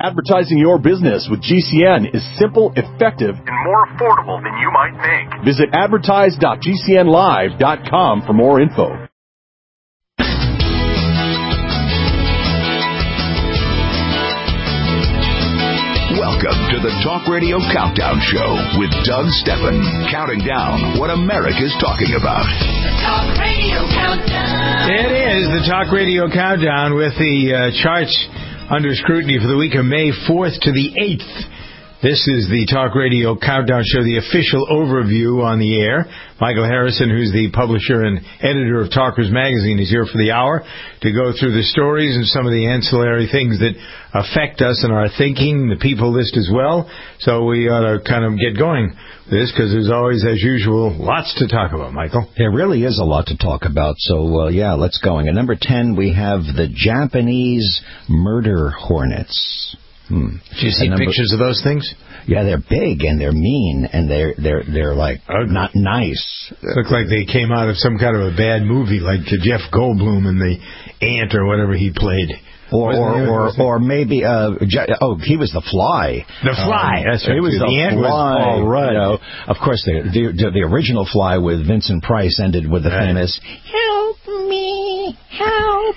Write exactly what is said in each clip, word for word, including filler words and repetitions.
Advertising your business with G C N is simple, effective, and more affordable than you might think. Visit advertise dot g c n live dot com for more info. Welcome to the Talk Radio Countdown Show with Doug Steffen, counting down what America's talking about. The Talk Radio Countdown. It is the Talk Radio Countdown with the uh, charts under scrutiny for the week of May fourth to the eighth. This is the Talk Radio Countdown Show, the official overview on the air. Michael Harrison, who's the publisher and editor of Talkers Magazine, is here for the hour to go through the stories and some of the ancillary things that affect us and our thinking, the people list as well. So we ought to kind of get going with this because there's always, as usual, lots to talk about, Michael. There really is a lot to talk about. So, uh, yeah, let's go. At number ten, we have the Japanese murder hornets. Hmm. Did you see number, pictures of those things? Yeah, they're big and they're mean and they're they're they're like Ugly. Not nice. Look like they came out of some kind of a bad movie, like Jeff Goldblum and the Ant or whatever he played. Or or, or or maybe uh oh he was the Fly. The Fly. Um, That's right. He was the, the Ant Fly. Was all right. You know, of course, the, the the original Fly with Vincent Price ended with the right. famous "Help me, help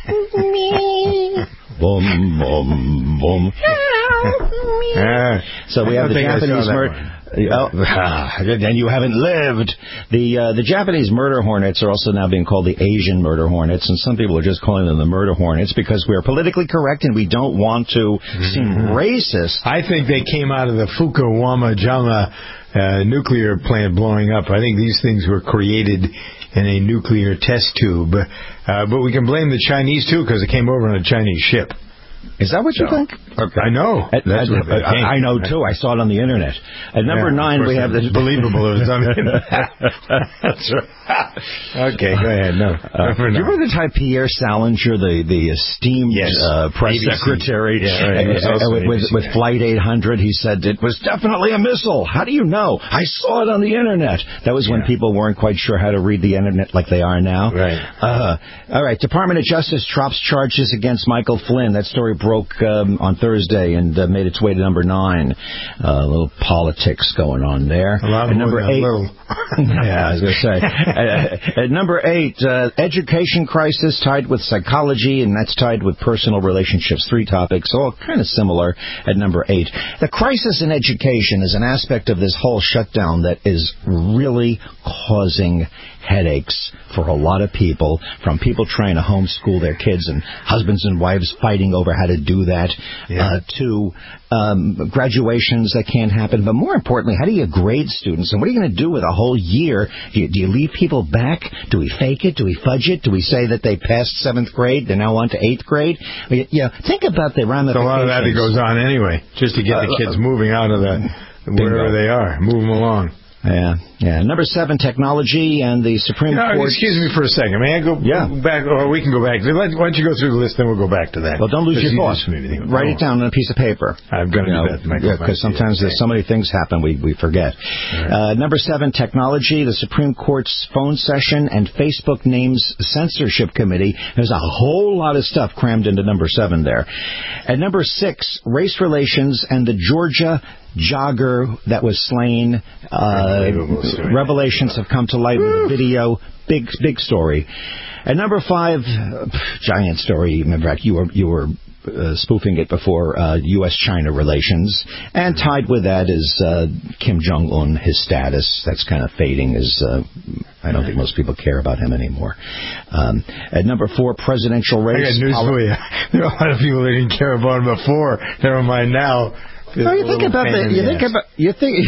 me." Boom, boom, boom. Help me. Uh, so we have the Japanese murder. Oh, and you haven't lived. The uh, the Japanese murder hornets are also now being called the Asian murder hornets, and some people are just calling them the murder hornets because we are politically correct and we don't want to seem racist. I think they came out of the Fukushima Jama uh, nuclear plant blowing up. I think these things were created in a nuclear test tube. Uh, but we can blame the Chinese, too, because it came over on a Chinese ship. Is that what you so, think? I know. At, at, I, I know, too. I saw it on the Internet. At number yeah, nine, we have this... believable. It was on the Internet. That's right. Okay, go ahead. No. Uh, do you remember the time Pierre Salinger, the, the esteemed yes. uh, press A B C. secretary, yeah, right. uh, with, with, with Flight eight hundred, he said, it was definitely a missile. How do you know? I saw it on the Internet. That was when yeah. people weren't quite sure how to read the Internet like they are now. Right. Uh, all right. Department of Justice drops charges against Michael Flynn. That story broke um, on Thursday and uh, made its way to number nine. Uh, a little politics going on there. A lot at number eight. yeah, I was going to say. at, at number eight, uh, education crisis tied with psychology, and that's tied with personal relationships. Three topics, all kind of similar at number eight. The crisis in education is an aspect of this whole shutdown that is really causing headaches for a lot of people, from people trying to homeschool their kids and husbands and wives fighting over how to do that, yeah. uh, to um, graduations that can't happen. But more importantly, how do you grade students? And what are you going to do with a whole year? Do you, do you leave people back? Do we fake it? Do we fudge it? Do we say that they passed seventh grade, they're now on to eighth grade? You, you know, think about the ramifications. There's a lot of that that goes on anyway, just to get the kids uh, moving out of the wherever they are, move them along. Yeah, yeah. Number seven, technology and the Supreme you know, Court. Excuse me for a second. May I go yeah. back, or we can go back. Why don't you go through the list, then we'll go back to that. Well, don't lose your thoughts. Write it down on a piece of paper. I'm going to do that. Because yeah, sometimes there's so many things happen we, we forget. Right. Uh, number seven, technology, the Supreme Court's phone session, and Facebook names censorship committee. There's a whole lot of stuff crammed into number seven there. At number six, race relations and the Georgia jogger that was slain. Uh, revelations have come to light with a video. Big, big story. At number five, uh, giant story. Remember, you were you were uh, spoofing it before. Uh, U S China relations, and tied with that is uh, Kim Jong Un. His status that's kind of fading. Is uh, I don't think most people care about him anymore. Um, at number four, presidential race. I got news poli- for you. There are a lot of people that didn't care about him before. Never mind now. Oh, you think about that? You think about you think.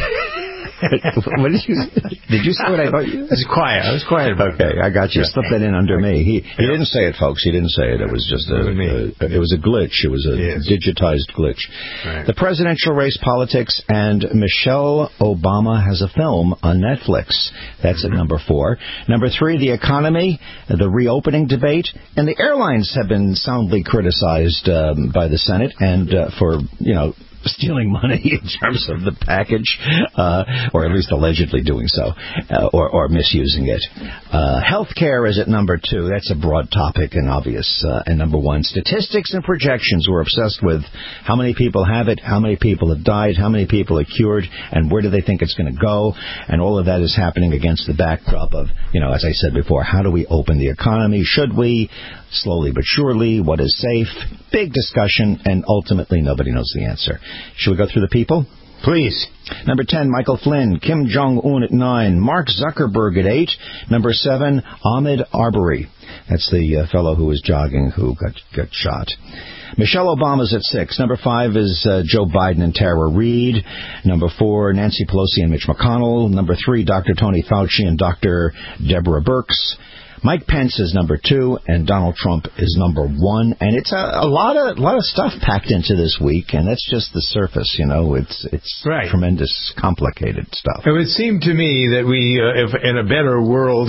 What did you? Did you say what I thought? You? I was quiet. I was quiet about okay, that. I got you. Slip that in under me. He he didn't say it, folks. He didn't say it. It was just a, a it was a glitch. It was a yes. digitized glitch. Right. The presidential race, politics, and Michelle Obama has a film on Netflix. That's mm-hmm. at number four. Number three, the economy, the reopening debate, and the airlines have been soundly criticized um, by the Senate and uh, for you know. stealing money in terms of the package. Uh, or at least allegedly doing so, uh, or, or misusing it. Uh, healthcare is at number two. That's a broad topic and obvious. Uh, and number one, statistics and projections. We're obsessed with how many people have it, how many people have died, how many people are cured, and where do they think it's going to go. And all of that is happening against the backdrop of, you know, as I said before, how do we open the economy? Should we? Slowly but surely. What is safe? Big discussion, and ultimately nobody knows the answer. Should we go through the people? Please. Number ten, Michael Flynn. Kim Jong-un at nine. Mark Zuckerberg at eight. Number seven, Ahmed Arbery. That's the uh, fellow who was jogging who got, got shot. Michelle Obama's at six. Number five is uh, Joe Biden and Tara Reid. Number four, Nancy Pelosi and Mitch McConnell. Number three, Doctor Tony Fauci and Doctor Deborah Birx. Mike Pence is number two, and Donald Trump is number one. And it's a, a lot of a lot of stuff packed into this week, and that's just the surface. You know, it's it's right. Tremendous, complicated stuff. It would seem to me that we, uh, if in a better world,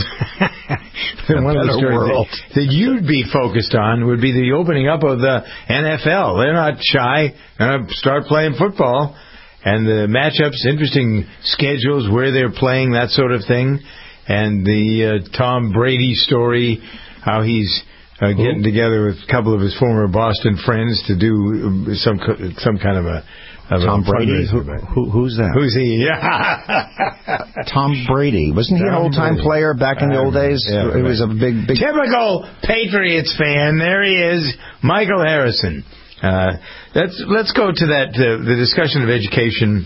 than one of the stories world. that, that you'd be focused on would be the opening up of the N F L. They're not shy. They're going to start playing football, and the matchups, interesting schedules, where they're playing, that sort of thing. And the uh, Tom Brady story, how he's uh, getting together with a couple of his former Boston friends to do some some kind of a... Of Tom a Brady? Who, who, who's that? Who's he? Yeah. Tom Brady. Wasn't he Tom an old-time Brady. player back in the old days? Yeah, he was a big, big... Typical Patriots fan. There he is, Michael Harrison. Uh, let's, let's go to that, uh, the discussion of education.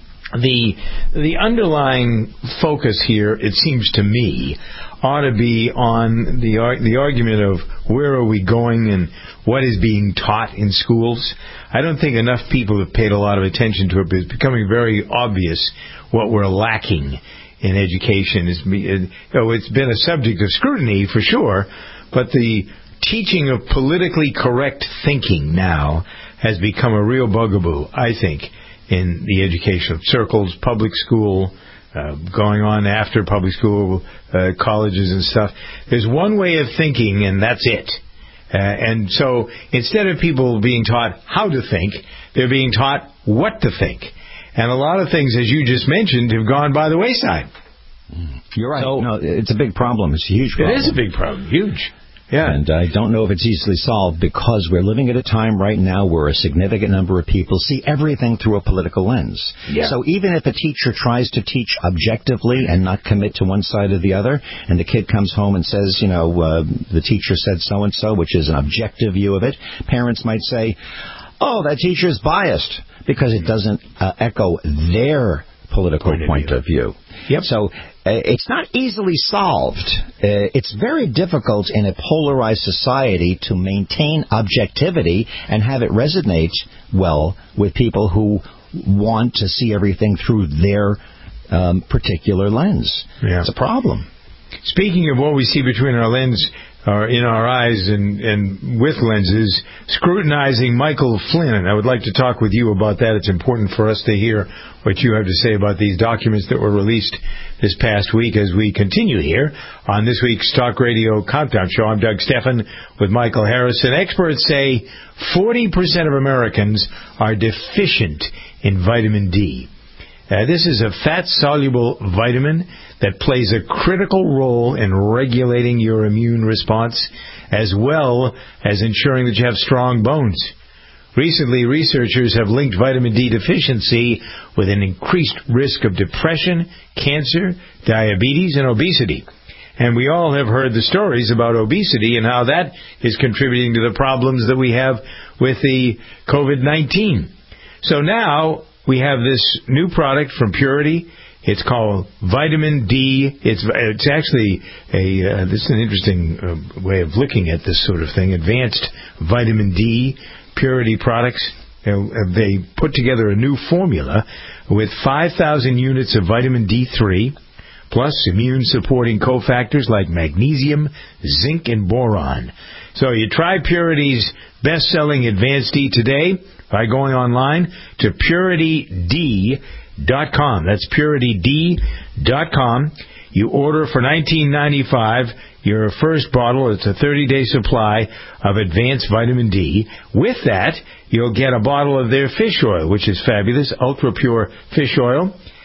The the underlying focus here, it seems to me, ought to be on the the argument of where are we going and what is being taught in schools. I don't think enough people have paid a lot of attention to it, but it's becoming very obvious what we're lacking in education. It's, you know, it's been a subject of scrutiny for sure, but the teaching of politically correct thinking now has become a real bugaboo, I think, in the educational circles, public school, uh, going on after public school, uh, colleges and stuff. There's one way of thinking, and that's it. Uh, and so instead of people being taught how to think, they're being taught what to think. And a lot of things, as you just mentioned, have gone by the wayside. You're right. So, no, it's a big problem. It's a huge problem. It is a big problem. Huge. Yeah. And I don't know if it's easily solved because we're living at a time right now where a significant number of people see everything through a political lens. Yeah. So even if a teacher tries to teach objectively and not commit to one side or the other, and the kid comes home and says, you know, uh, the teacher said so-and-so, which is an objective view of it, parents might say, oh, that teacher is biased because it doesn't uh, echo their political point, point of view. Of view. Yep. So uh, it's not easily solved. Uh, it's very difficult in a polarized society to maintain objectivity and have it resonate well with people who want to see everything through their um, particular lens. Yeah. It's a problem. Speaking of what we see between our lens, or in our eyes and, and with lenses, scrutinizing Michael Flynn. And I would like to talk with you about that. It's important for us to hear what you have to say about these documents that were released this past week as we continue here on this week's Talk Radio Countdown Show. I'm Doug Stephan with Michael Harrison. Experts say forty percent of Americans are deficient in vitamin D. Uh, this is a fat-soluble vitamin that plays a critical role in regulating your immune response as well as ensuring that you have strong bones. Recently, researchers have linked vitamin D deficiency with an increased risk of depression, cancer, diabetes, and obesity. And we all have heard the stories about obesity and how that is contributing to the problems that we have with the covid nineteen. So now we have this new product from Purity. It's called Vitamin D. It's it's actually a uh, this is an interesting uh, way of looking at this sort of thing. Advanced Vitamin D Purity products. You know, they put together a new formula with five thousand units of vitamin D three, plus immune-supporting cofactors like magnesium, zinc, and boron. So you try Purity's best-selling Advanced D today by going online to purity d dot com. That's purity d dot com. You order for nineteen ninety-five dollars. Your first bottle, it's a thirty-day supply of advanced vitamin D. With that, you'll get a bottle of their fish oil, which is fabulous, ultra-pure fish oil.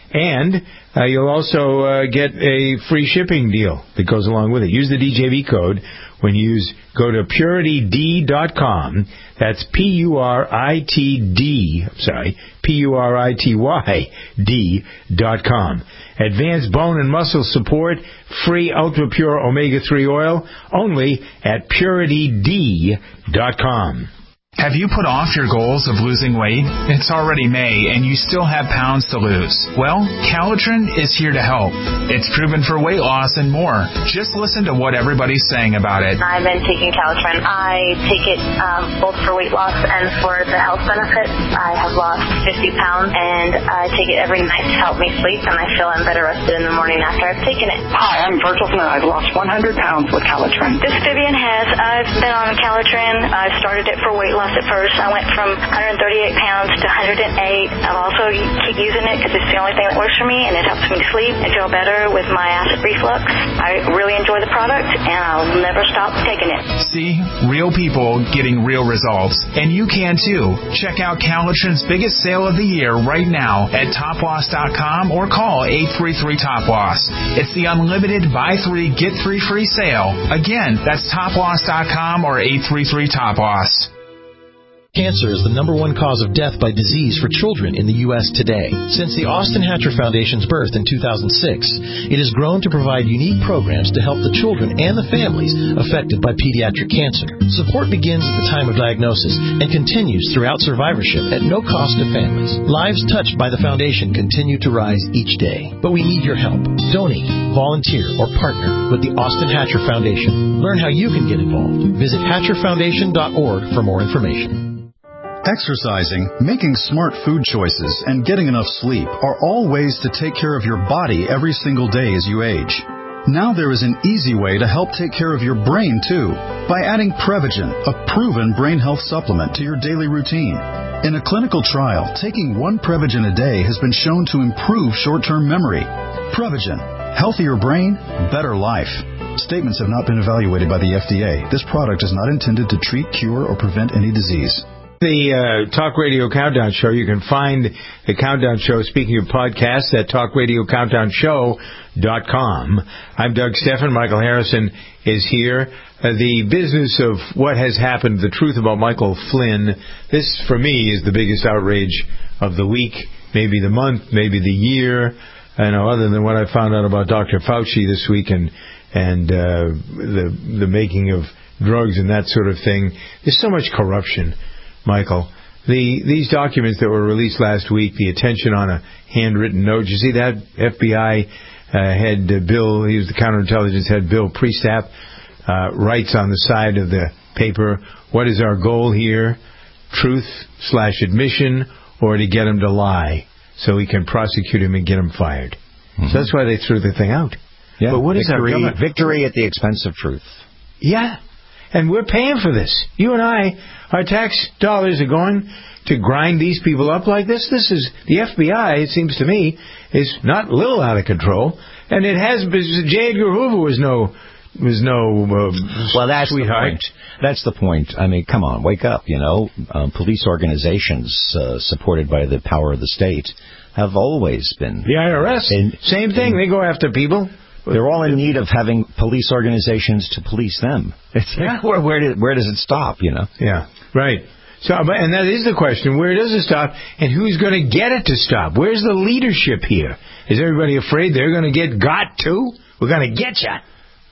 And uh, you'll also uh, get a free shipping deal that goes along with it. Use the D J V code when you use, go to purity d dot com. That's P U R I T D, I'm sorry, P U R I T Y D dot com. Advanced bone and muscle support, free ultra pure omega three oil, only at purity d dot com. Have you put off your goals of losing weight? It's already May, and you still have pounds to lose. Well, Calitrin is here to help. It's proven for weight loss and more. Just listen to what everybody's saying about it. I've been taking Calitrin. I take it um, both for weight loss and for the health benefits. I have lost fifty pounds, and I take it every night to help me sleep, and I feel I'm better rested in the morning after I've taken it. Hi, I'm Virgil Smith. I've lost one hundred pounds with Calitrin. This is Vivian Hess. I've been on Calitrin. I started it for weight loss at first. I went from one hundred thirty-eight pounds to one hundred eight. I'll also keep using it because it's the only thing that works for me, and it helps me sleep and feel better with my acid reflux. I really enjoy the product, and I'll never stop taking it. See? Real people getting real results. And you can too. Check out Calitrin's biggest sale of the year right now at top loss dot com or call eight three three top loss. It's the unlimited buy three, get three free sale. Again, that's top loss dot com or eight three three top loss. Cancer is the number one cause of death by disease for children in the U S today. Since the Austin Hatcher Foundation's birth in two thousand six, it has grown to provide unique programs to help the children and the families affected by pediatric cancer. Support begins at the time of diagnosis and continues throughout survivorship at no cost to families. Lives touched by the foundation continue to rise each day, but we need your help. Donate, volunteer, or partner with the Austin Hatcher Foundation. Learn how you can get involved. Visit hatcher foundation dot org for more information. Exercising, making smart food choices, and getting enough sleep are all ways to take care of your body every single day as you age. Now there is an easy way to help take care of your brain, too, by adding Prevagen, a proven brain health supplement, to your daily routine. In a clinical trial, taking one Prevagen a day has been shown to improve short-term memory. Prevagen, healthier brain, better life. Statements have not been evaluated by the F D A. This product is not intended to treat, cure, or prevent any disease. The uh, Talk Radio Countdown Show. You can find the Countdown Show, speaking of podcasts, at talk radio countdown show dot com. I'm Doug Steffen. Michael Harrison is here. Uh, the business of what has happened, the truth about Michael Flynn, this, for me, is the biggest outrage of the week, maybe the month, maybe the year. I know, other than what I found out about Doctor Fauci this week and, and uh, the, the making of drugs and that sort of thing. There's so much corruption, Michael. The these documents that were released last week, the attention on a handwritten note. Did you see that? F B I uh, head uh, Bill, he was the counterintelligence head, Bill Priestap, uh, writes on the side of the paper, what is our goal here? Truth slash admission, or to get him to lie so we can prosecute him and get him fired. Mm-hmm. So that's why they threw the thing out. Yeah, but what victory, is our victory at the expense of truth. Yeah. And we're paying for this. You and I, our tax dollars are going to grind these people up like this. This is, the F B I, it seems to me, is not a little out of control. And it has, J. Edgar Hoover was no, was no uh, well, that's sweetheart. The point. That's the point. I mean, come on, wake up, you know. Um, police organizations uh, supported by the power of the state have always been. The I R S, in, same thing. In, they go after people. They're all in need of having police organizations to police them. It's yeah. like, where, where, did, where does it stop, you know? Yeah, right. So, and that is the question, where does it stop, and who's going to get it to stop? Where's the leadership here? Is everybody afraid they're going to get got too? We're going to get you.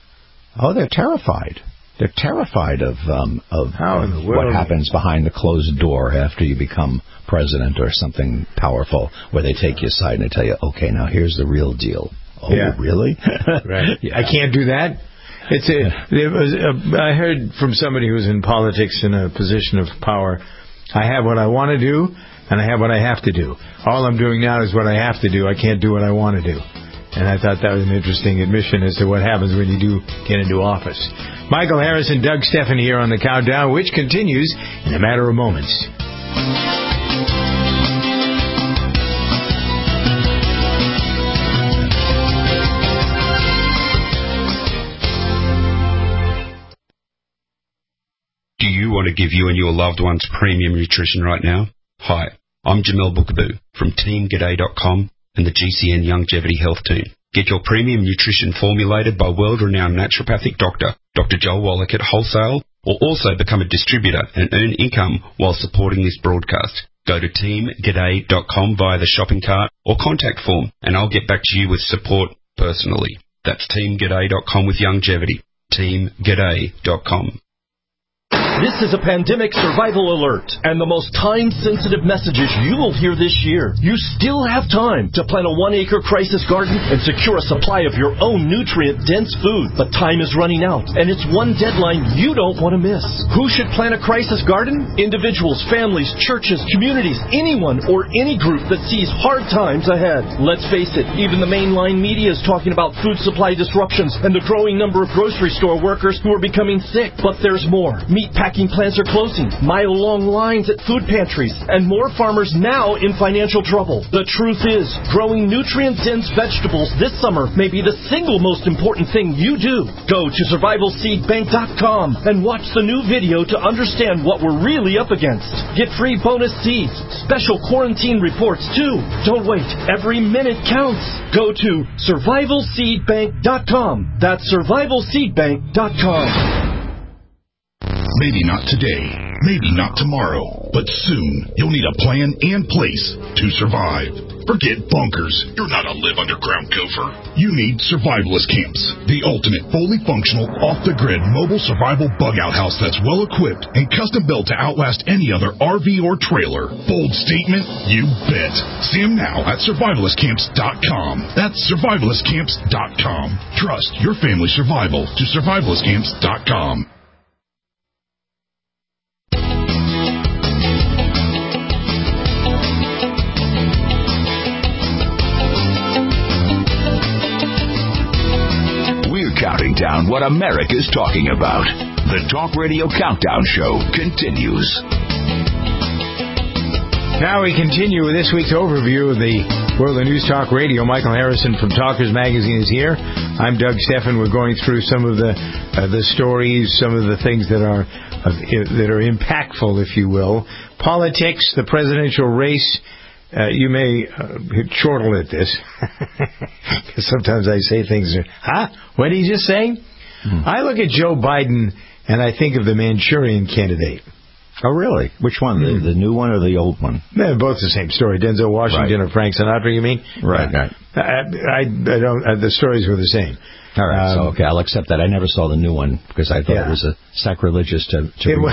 Oh, they're terrified. They're terrified of, um, of, How of in the world? what happens behind the closed door after you become president or something powerful, where they take you aside and they tell you, okay, now here's the real deal. Oh, yeah. Really? Right. Yeah. I can't do that. It's a, there was a, I heard from somebody who's in politics in a position of power, I have what I want to do, and I have what I have to do. All I'm doing now is what I have to do. I can't do what I want to do. And I thought that was an interesting admission as to what happens when you do get into office. Michael Harrison, Doug Steffen here on the Countdown, which continues in a matter of moments. Do you want to give you and your loved ones premium nutrition right now? Hi, I'm Jamel Bookaboo from team g'day dot com, and the G C N Longevity Health Team. Get your premium nutrition formulated by world-renowned naturopathic doctor, Doctor Joel Wallach at Wholesale, or also become a distributor and earn income while supporting this broadcast. Go to team g'day dot com via the shopping cart or contact form, and I'll get back to you with support personally. That's team g'day dot com with Longevity. team g'day dot com. This is a pandemic survival alert and the most time-sensitive messages you will hear this year. You still have time to plant a one-acre crisis garden and secure a supply of your own nutrient-dense food. But time is running out, and it's one deadline you don't want to miss. Who should plant a crisis garden? Individuals, families, churches, communities, anyone or any group that sees hard times ahead. Let's face it, even the mainline media is talking about food supply disruptions and the growing number of grocery store workers who are becoming sick. But there's more. Meat packing plants are closing, mile-long lines at food pantries, and more farmers now in financial trouble. The truth is, growing nutrient-dense vegetables this summer may be the single most important thing you do. Go to survival seed bank dot com and watch the new video to understand what we're really up against. Get free bonus seeds, special quarantine reports too. Don't wait. Every minute counts. Go to survival seed bank dot com. That's survival seed bank dot com. Maybe not today, maybe not tomorrow, but soon you'll need a plan and place to survive. Forget bunkers. You're not a live underground gopher. You need survivalist camps, the ultimate fully functional, off-the-grid mobile survival bug-out house that's well-equipped and custom-built to outlast any other R V or trailer. Bold statement? You bet. See them now at survivalist camps dot com. That's survivalist camps dot com. Trust your family's survival to survivalist camps dot com. Counting down what America's talking about. The Talk Radio Countdown Show continues. Now we continue with this week's overview of the World of News Talk Radio. Michael Harrison from Talkers Magazine is here. I'm Doug Steffen. We're going through some of the uh, the stories, some of the things that are uh, that are impactful, if you will. Politics, the presidential race. Uh, you may uh, chortle at this, because sometimes I say things, huh? What did he just say? Hmm. I look at Joe Biden, and I think of the Manchurian Candidate. Oh, really? Which one? Mm. The, the new one or the old one? They're both the same story. Denzel Washington right. or Frank Sinatra, you mean? Right, uh, right. I, I, I don't. Uh, the stories were the same. All right, um, so okay, I'll accept that. I never saw the new one because I thought yeah. it was a sacrilegious to. to it,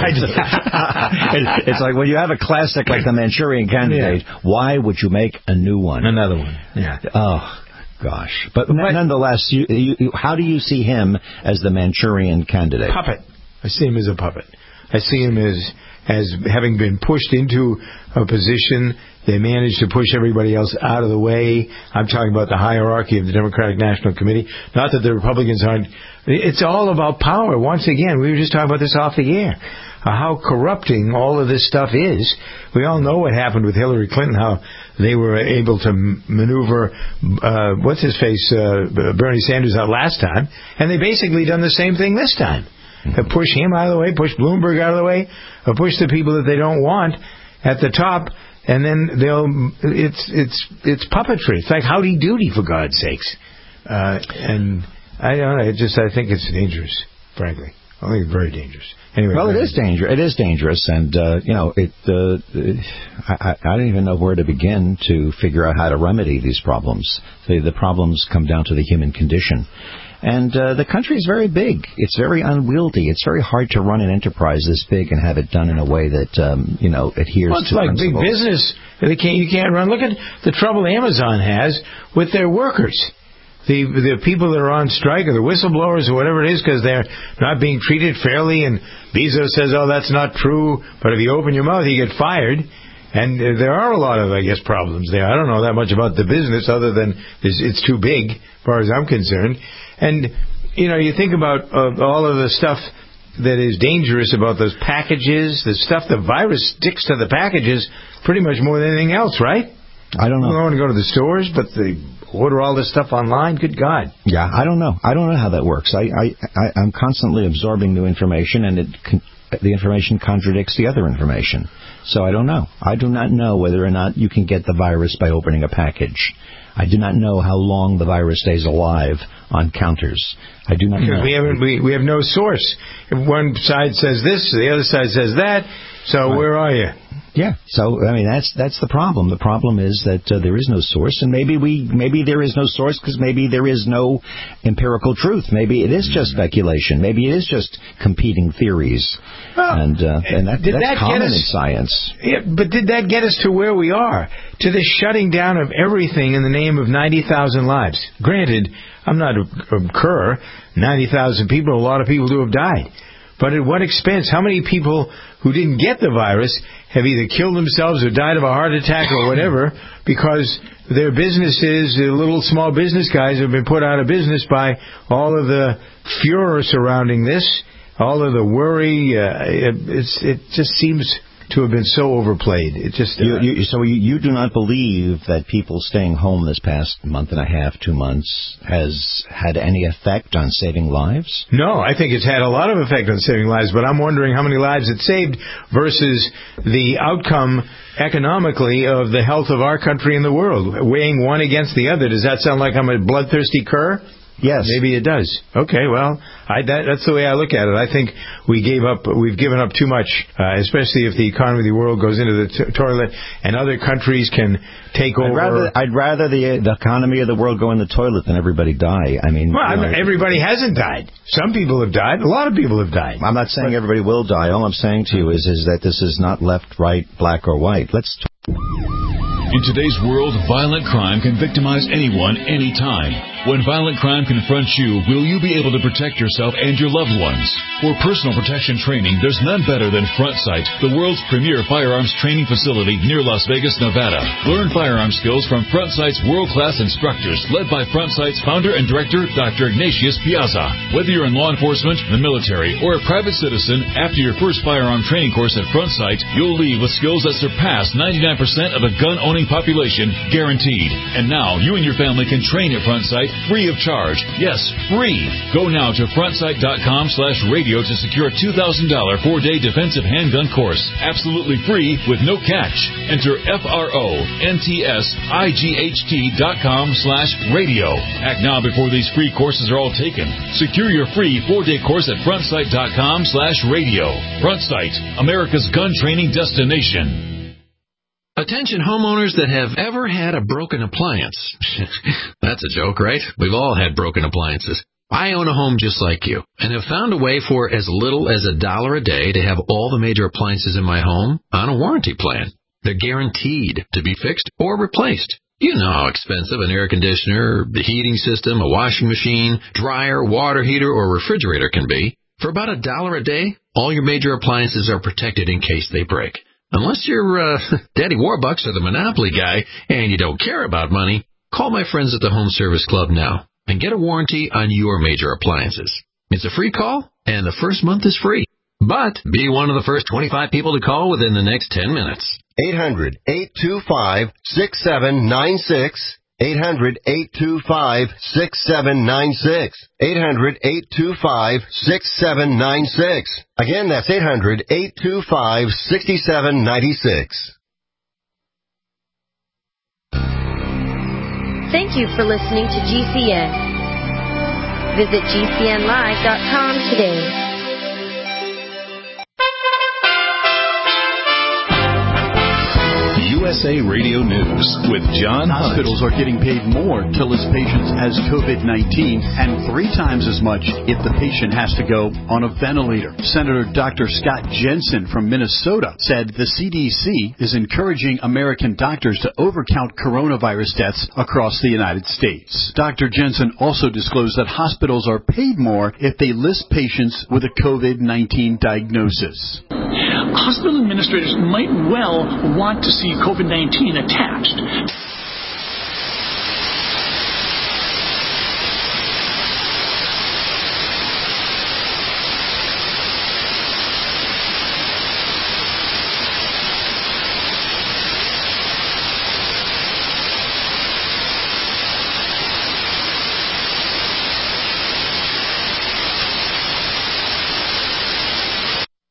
it, it's like when you have a classic like the Manchurian Candidate. Yeah. Why would you make a new one? Another one. Yeah. Oh. Gosh, but, but nonetheless, you, you, how do you see him as the Manchurian Candidate? Puppet. I see him as a puppet. I see him as as having been pushed into a position. They managed to push everybody else out of the way. I'm talking about the hierarchy of the Democratic National Committee. Not that the Republicans aren't. It's all about power. Once again, we were just talking about this off the air. Uh, how corrupting all of this stuff is. We all know what happened with Hillary Clinton, how they were able to maneuver, uh, what's his face, uh, Bernie Sanders out last time, and they basically done the same thing this time. Mm-hmm. Push him out of the way, push Bloomberg out of the way, or push the people that they don't want at the top, and then they'll, it's, it's, it's puppetry. It's like Howdy Doody, for God's sakes. Uh, and I don't know, it just, I think it's dangerous, frankly. I think it's very dangerous. Anyway, well, it is dangerous. It is dangerous, and uh, you know, it. Uh, I, I don't even know where to begin to figure out how to remedy these problems. The, the problems come down to the human condition, and uh, the country is very big. It's very unwieldy. It's very hard to run an enterprise this big and have it done in a way that um, you know adheres well, it's to like principles. Big business. They can't. You can't run. Look at the trouble Amazon has with their workers. The the people that are on strike or the whistleblowers or whatever it is because they're not being treated fairly, and Bezos says, oh, that's not true, but if you open your mouth, you get fired. And uh, there are a lot of, I guess, problems there. I don't know that much about the business other than it's, it's too big, as far as I'm concerned. And, you know, you think about uh, all of the stuff that is dangerous about those packages, the stuff, the virus sticks to the packages pretty much more than anything else, right? I don't know. I don't want to go to the stores, but they order all this stuff online. Good God. Yeah, I don't know. I don't know how that works. I, I, I, I'm constantly absorbing new information, and it con- the information contradicts the other information. So I don't know. I do not know whether or not you can get the virus by opening a package. I do not know how long the virus stays alive on counters. I do not because know. We haven't. We, we have no source. If one side says this, the other side says that. So right. Where are you? Yeah. So I mean, that's that's the problem. The problem is that uh, there is no source, and maybe we maybe there is no source because maybe there is no empirical truth. Maybe it is just speculation. Maybe it is just competing theories, well, and uh, and that, that's that common us, in science. Yeah, but did that get us to where we are? To the shutting down of everything in the name of ninety thousand lives. Granted, I'm not a, a cur. ninety thousand people, a lot of people who have died. But at what expense? How many people who didn't get the virus have either killed themselves or died of a heart attack or whatever because their businesses, the little small business guys, have been put out of business by all of the furor surrounding this, all of the worry. Uh, it, it's, it just seems to have been so overplayed. It just uh, you, you, so you, you do not believe that people staying home this past month and a half, two months, has had any effect on saving lives? No, I think it's had a lot of effect on saving lives, but I'm wondering how many lives it saved versus the outcome economically of the health of our country and the world, weighing one against the other. Does that sound like I'm a bloodthirsty cur? Yes. Maybe it does. Okay, well, I, that, that's the way I look at it. I think we gave up, we've given up too much, uh, especially if the economy of the world goes into the t- toilet and other countries can take I'd over. Rather, I'd rather the the economy of the world go in the toilet than everybody die. I mean, well, you know, everybody hasn't died. Some people have died. A lot of people have died. I'm not saying but, everybody will die. All I'm saying to you is, is that this is not left, right, black, or white. Let's. T- In today's world, violent crime can victimize anyone, anytime. When violent crime confronts you, will you be able to protect yourself and your loved ones? For personal protection training, there's none better than FrontSight, the world's premier firearms training facility near Las Vegas, Nevada. Learn firearm skills from FrontSight's world-class instructors, led by FrontSight's founder and director, Doctor Ignatius Piazza. Whether you're in law enforcement, the military, or a private citizen, after your first firearm training course at FrontSight, you'll leave with skills that surpass ninety-nine percent of the gun-owning population, guaranteed. And now, you and your family can train at FrontSight free of charge. Yes, free. Go now to frontsight.com slash radio to secure a two thousand dollars four-day defensive handgun course. Absolutely free with no catch. Enter F-R-O-N-T-S-I-G-H-T dot com slash radio. Act now before these free courses are all taken. Secure your free four-day course at frontsight.com slash radio. FrontSight, America's gun training destination. Attention homeowners that have ever had a broken appliance. That's a joke, right? We've all had broken appliances. I own a home just like you and have found a way for as little as a dollar a day to have all the major appliances in my home on a warranty plan. They're guaranteed to be fixed or replaced. You know how expensive an air conditioner, the heating system, a washing machine, dryer, water heater, or refrigerator can be. For about a dollar a day, all your major appliances are protected in case they break. Unless you're uh, Daddy Warbucks or the Monopoly guy and you don't care about money, call my friends at the Home Service Club now and get a warranty on your major appliances. It's a free call, and the first month is free. But be one of the first twenty-five people to call within the next ten minutes. eight hundred, eight two five, six seven nine six. eight hundred, eight two five, six seven nine six. eight hundred, eight two five, six seven nine six. Again, that's eight hundred, eight two five, six seven nine six. Thank you for listening to G C N. Visit G C N live dot com today. U S A Radio News with John Hunt. Hospitals are getting paid more to list patients as COVID nineteen and three times as much if the patient has to go on a ventilator. Senator Doctor Scott Jensen from Minnesota said the C D C is encouraging American doctors to overcount coronavirus deaths across the United States. Doctor Jensen also disclosed that hospitals are paid more if they list patients with a COVID nineteen diagnosis. Hospital administrators might well want to see COVID nineteen attached.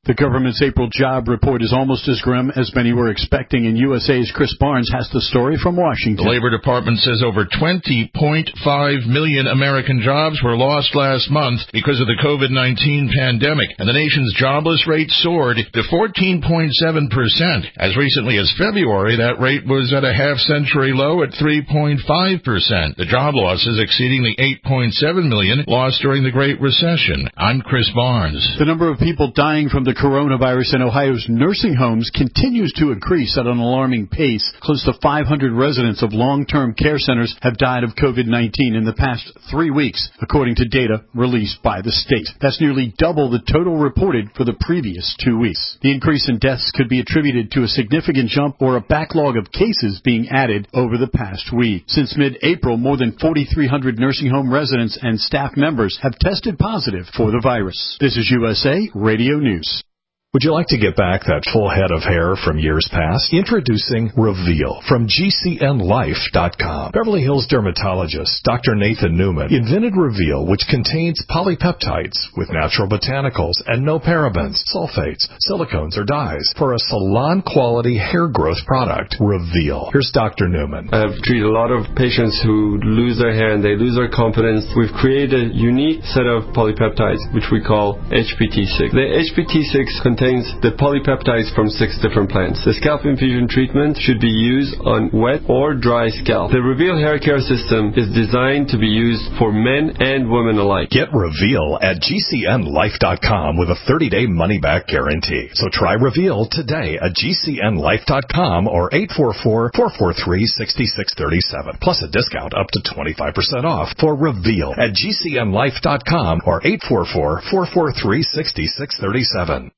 The government's April job report is almost as grim as many were expecting, and U S A's Chris Barnes has the story from Washington. The Labor Department says over twenty point five million American jobs were lost last month because of the COVID nineteen pandemic, and the nation's jobless rate soared to fourteen point seven percent. As recently as February, that rate was at a half-century low at three point five percent. The job losses exceeding the eight point seven million lost during the Great Recession. I'm Chris Barnes. The number of people dying from the coronavirus in Ohio's nursing homes continues to increase at an alarming pace. Close to five hundred residents of long-term care centers have died of COVID nineteen in the past three weeks, according to data released by the state. That's nearly double the total reported for the previous two weeks. The increase in deaths could be attributed to a significant jump or a backlog of cases being added over the past week. Since mid-April, more than forty-three hundred nursing home residents and staff members have tested positive for the virus. This is U S A Radio News. Would you like to get back that full head of hair from years past? Introducing Reveal from G C N life dot com. Beverly Hills dermatologist Doctor Nathan Newman invented Reveal, which contains polypeptides with natural botanicals and no parabens, sulfates, silicones, or dyes for a salon-quality hair growth product. Reveal. Here's Doctor Newman. I've treated a lot of patients who lose their hair and they lose their confidence. We've created a unique set of polypeptides, which we call H P T six. The H P T six contains contains the polypeptides from six different plants. The scalp infusion treatment should be used on wet or dry scalp. The Reveal hair care system is designed to be used for men and women alike. Get Reveal at G C N life dot com with a thirty-day money-back guarantee. So try Reveal today at G C N life dot com or eight four four, four four three, six six three seven. Plus a discount up to twenty-five percent off for Reveal at G C N life dot com or eight four four, four four three, six six three seven.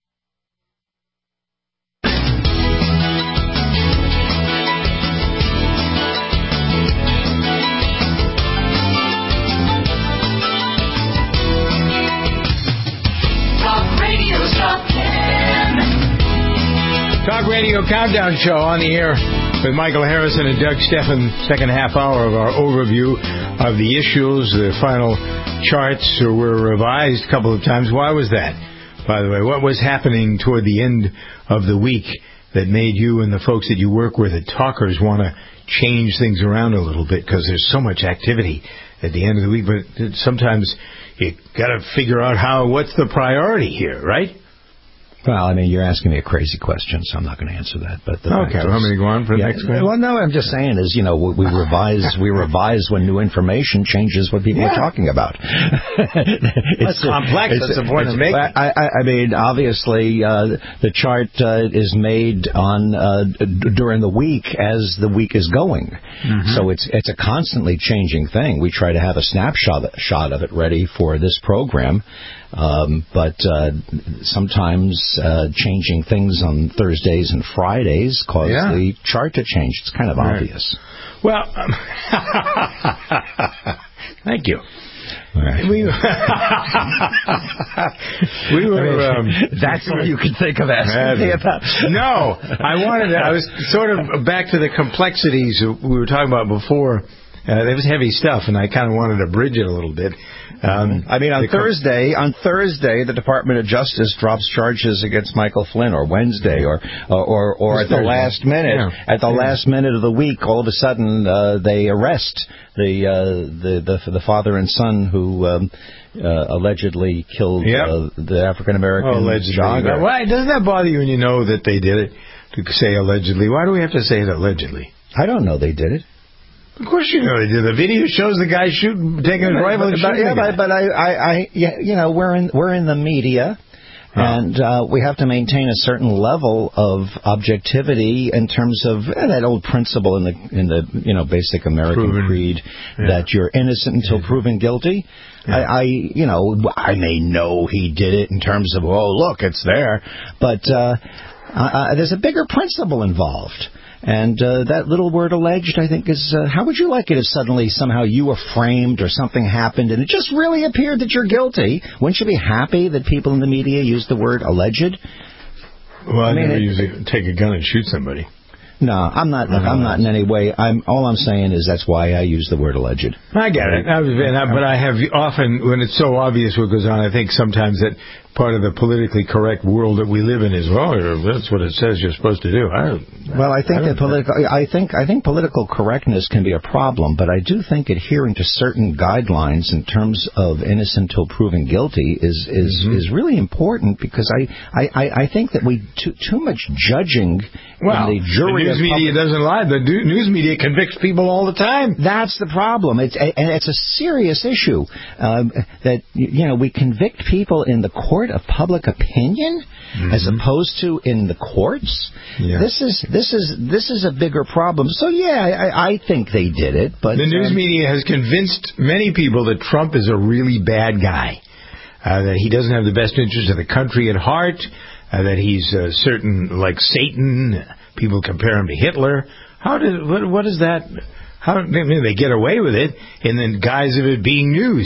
Talk Radio Countdown Show on the air with Michael Harrison and Doug Steffen. Second half hour of our overview of the issues. The final charts were revised a couple of times. Why was that, by the way? What was happening toward the end of the week that made you and the folks that you work with at Talkers want to change things around a little bit? Because there's so much activity at the end of the week. But sometimes you got to figure out how. What's the priority here, right? Well, I mean, you're asking me a crazy question, so I'm not going to answer that. But the okay, well, I'm going to go on for the yeah, next one. Well, no, I'm just saying is, you know, we revise, we revise when new information changes what people yeah. are talking about. It's complex. It's, That's the point I'm making. I, I, I mean, obviously, uh, the chart uh, is made on uh, d- during the week as the week is going, mm-hmm. so it's it's a constantly changing thing. We try to have a snapshot shot of it ready for this program. Um, but uh, sometimes uh, changing things on Thursdays and Fridays cause yeah. the chart to change. It's kind of right. obvious. Well, um, thank you. Right. We, we were. Um, That's what you can think of asking me about. No, I wanted to. I was sort of back to the complexities we were talking about before. Uh, it was heavy stuff, and I kind of wanted to bridge it a little bit. Um, I mean, on Thursday, on Thursday, the Department of Justice drops charges against Michael Flynn, or Wednesday, or or or, or at the Thursday. last minute, yeah. at the yeah. last minute of the week, all of a sudden uh, they arrest the, uh, the the the father and son who um, uh, allegedly killed yep. uh, the African American oh, allegedly. jogger. Why doesn't that bother you when you know that they did it? To say allegedly, why do we have to say it allegedly? I don't know they did it. Of course you know they did. The video shows the guy shooting, taking his rifle and shooting. Yeah, but, but I, I, I, yeah, you know, we're in we're in the media, oh. and uh, we have to maintain a certain level of objectivity in terms of eh, that old principle in the in the you know basic American proven. creed yeah. that you're innocent until yeah. proven guilty. Yeah. I, I, you know, I may know he did it in terms of oh look, it's there, but uh, uh, there's a bigger principle involved. And uh, that little word alleged, I think, is... Uh, how would you like it if suddenly somehow you were framed or something happened and it just really appeared that you're guilty? Wouldn't you be happy that people in the media use the word alleged? Well, I, I mean, never it, usually take a gun and shoot somebody. No, I'm not. Look, I'm not in any way. I'm all I'm saying is that's why I use the word alleged. I get it. I was, but I have often, when it's so obvious what goes on, I think sometimes that part of the politically correct world that we live in is, well, that's what it says you're supposed to do. I, well, I think I that political, I think, I think political correctness can be a problem, but I do think adhering to certain guidelines in terms of innocent till proven guilty is is, mm-hmm. is really important, because I, I, I think that we too too much judging. Well, in the jury. The news of media public, doesn't lie. The news media convicts people all the time. That's the problem. It's and it's a serious issue um, that you know we convict people in the court of public opinion, mm-hmm. as opposed to in the courts. Yeah. This is this is this is a bigger problem. So yeah, I, I think they did it. But the news um, media has convinced many people that Trump is a really bad guy, uh, that he doesn't have the best interests of the country at heart, uh, that he's uh, certain like Satan. People compare him to Hitler. How did what, what is that? How I mean, they get away with it in the guise of it being news?